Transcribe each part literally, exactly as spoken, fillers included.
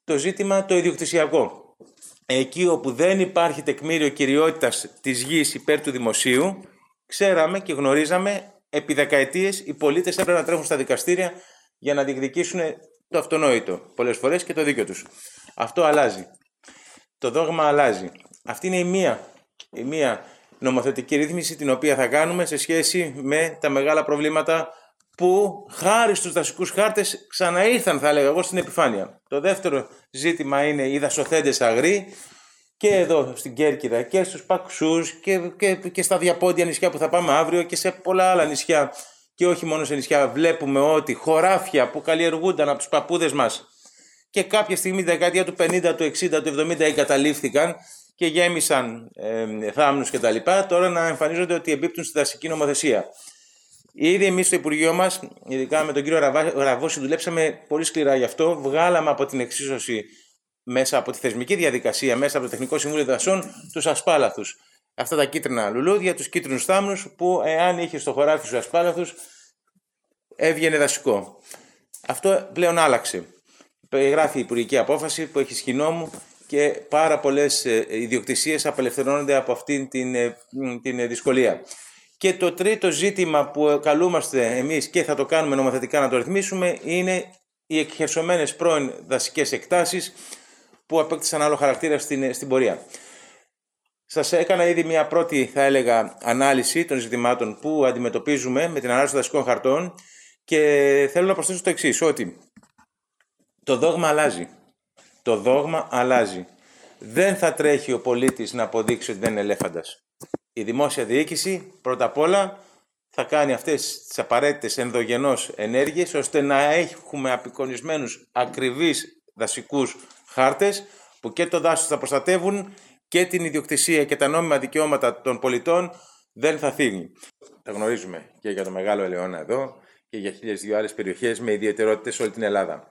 το ζήτημα το ιδιοκτησιακό. Εκεί όπου δεν υπάρχει τεκμήριο κυριότητας της γης υπέρ του δημοσίου, ξέραμε και γνωρίζαμε επί δεκαετίες οι πολίτες έπρεπε να τρέχουν στα δικαστήρια για να διεκδικήσουν το αυτονόητο πολλές φορές και το δίκιο τους. Αυτό αλλάζει. Το δόγμα αλλάζει. Αυτή είναι η μία, η μία νομοθετική ρύθμιση την οποία θα κάνουμε σε σχέση με τα μεγάλα προβλήματα που χάρη στους δασικούς χάρτες ξαναήρθαν, θα έλεγα εγώ, στην επιφάνεια. Το δεύτερο ζήτημα είναι οι δασοθέντες αγροί και εδώ στην Κέρκυρα και στους Παξούς και, και, και στα διαπόντια νησιά που θα πάμε αύριο και σε πολλά άλλα νησιά και όχι μόνο σε νησιά. Βλέπουμε ότι χωράφια που καλλιεργούνταν από τους παππούδες μας και κάποια στιγμή τη δεκαετία του πενήντα, του εξήντα, του εβδομήντα εγκαταλείφθηκαν και γέμισαν ε, θάμνους κτλ. Τώρα να εμφανίζονται ότι εμπίπτουν στη δασική νομοθεσία. Ήδη εμείς στο Υπουργείο μας, ειδικά με τον κύριο Ραβώση, δουλέψαμε πολύ σκληρά γι' αυτό. Βγάλαμε από την εξίσωση μέσα από τη θεσμική διαδικασία, μέσα από το Τεχνικό Συμβούλιο Δασών, τους ασπάλαθους. Αυτά τα κίτρινα λουλούδια, τους κίτρινους θάμνους, που εάν είχε στο χωράφι σου ασπάλαθους, έβγαινε δασικό. Αυτό πλέον άλλαξε. Περιγράφει η υπουργική απόφαση που έχει σχοινόμου και πάρα πολλές ιδιοκτησίες απελευθερώνονται από αυτήν την, την δυσκολία. Και το τρίτο ζήτημα που καλούμαστε εμείς και θα το κάνουμε νομοθετικά να το ρυθμίσουμε είναι οι εκχερσωμένες πρώην δασικές εκτάσεις που απέκτησαν άλλο χαρακτήρα στην, στην πορεία. Σας έκανα ήδη μια πρώτη, θα έλεγα, ανάλυση των ζητημάτων που αντιμετωπίζουμε με την ανάλυση των δασικών χαρτών και θέλω να προσθέσω το εξής, ότι το δόγμα αλλάζει. Το δόγμα αλλάζει. Δεν θα τρέχει ο πολίτης να αποδείξει ότι δεν είναι ελέφαντας. Η δημόσια διοίκηση πρώτα απ' όλα θα κάνει αυτές τις απαραίτητες ενδογενώς ενέργειες ώστε να έχουμε απεικονισμένους ακριβείς δασικούς χάρτες που και το δάσος θα προστατεύουν και την ιδιοκτησία και τα νόμιμα δικαιώματα των πολιτών δεν θα φύγει. Τα γνωρίζουμε και για το Μεγάλο Ελαιώνα εδώ και για χίλιες δύο άλλες περιοχές με ιδιαιτερότητες σε όλη την Ελλάδα.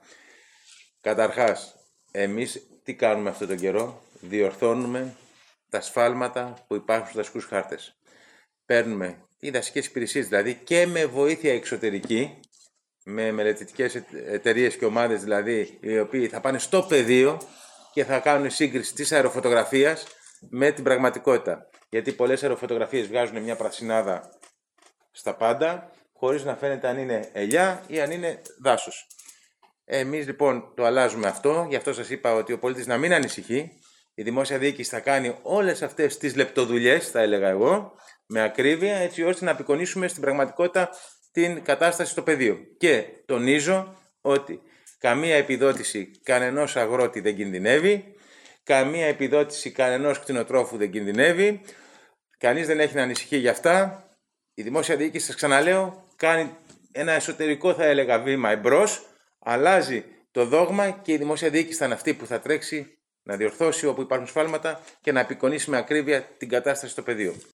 Καταρχάς, εμείς τι κάνουμε αυτόν τον καιρό? Διορθώνουμε τα σφάλματα που υπάρχουν στους δασικούς χάρτες. Παίρνουμε οι δασικές υπηρεσίες δηλαδή και με βοήθεια εξωτερική, με μελετητικές εταιρείες και ομάδες δηλαδή, οι οποίοι θα πάνε στο πεδίο και θα κάνουν σύγκριση της αεροφωτογραφίας με την πραγματικότητα. Γιατί πολλές αεροφωτογραφίες βγάζουν μια πρασινάδα στα πάντα, χωρίς να φαίνεται αν είναι ελιά ή αν είναι δάσος. Εμείς λοιπόν το αλλάζουμε αυτό, γι' αυτό σας είπα ότι ο πολίτης να μην ανησυχεί. Η δημόσια διοίκηση θα κάνει όλες αυτές τις λεπτοδουλειές, θα έλεγα εγώ, με ακρίβεια, έτσι ώστε να απεικονίσουμε στην πραγματικότητα την κατάσταση στο πεδίο. Και τονίζω ότι καμία επιδότηση κανενός αγρότη δεν κινδυνεύει, καμία επιδότηση κανενός κτηνοτρόφου δεν κινδυνεύει, κανείς δεν έχει να ανησυχεί για αυτά. Η δημόσια διοίκηση, σας ξαναλέω, κάνει ένα εσωτερικό, θα έλεγα, βήμα εμπρός, αλλάζει το δόγμα και η δημόσια διοίκηση θα είναι αυτή που θα τρέξει να διορθώσει όπου υπάρχουν σφάλματα και να απεικονίσει με ακρίβεια την κατάσταση στο πεδίο.